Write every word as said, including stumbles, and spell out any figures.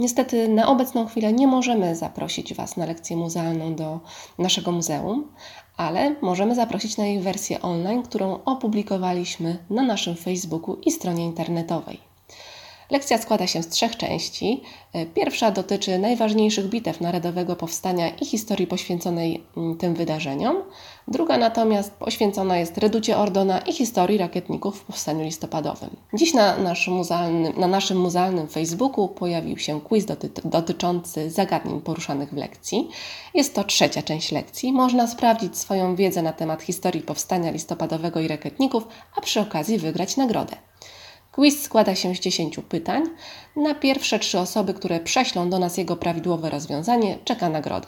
Niestety na obecną chwilę nie możemy zaprosić Was na lekcję muzealną do naszego muzeum, ale możemy zaprosić na jej wersję online, którą opublikowaliśmy na naszym Facebooku i stronie internetowej. Lekcja składa się z trzech części. Pierwsza dotyczy najważniejszych bitew Narodowego Powstania i historii poświęconej tym wydarzeniom. Druga natomiast poświęcona jest reducie Ordona i historii rakietników w Powstaniu Listopadowym. Dziś na naszym muzealnym, na naszym muzealnym Facebooku pojawił się quiz doty- dotyczący zagadnień poruszanych w lekcji. Jest to trzecia część lekcji. Można sprawdzić swoją wiedzę na temat historii Powstania Listopadowego i rakietników, a przy okazji wygrać nagrodę. Quiz składa się z dziesięciu pytań. Na pierwsze trzy osoby, które prześlą do nas jego prawidłowe rozwiązanie, czeka nagroda.